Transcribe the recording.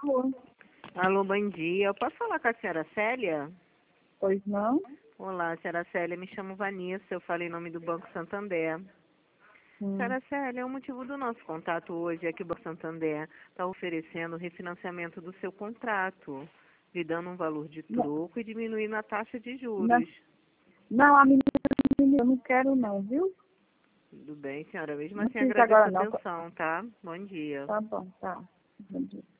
Alô? Alô, bom dia. Eu posso falar com a senhora Célia? Pois não? Olá, senhora Célia. Me chamo Vanessa. Eu falo em nome do Banco Santander. Hum. Senhora Célia, o motivo do nosso contato hoje é que o Banco Santander está oferecendo o refinanciamento do seu contrato, lhe dando um valor de Não, troco e diminuindo a taxa de não, juros. não, a menina, eu não quero não, viu? Tudo bem, senhora? Mesmo Não assim, precisa agradeço agora a não. atenção, tá? Bom dia. Tá bom, tá. Bom dia.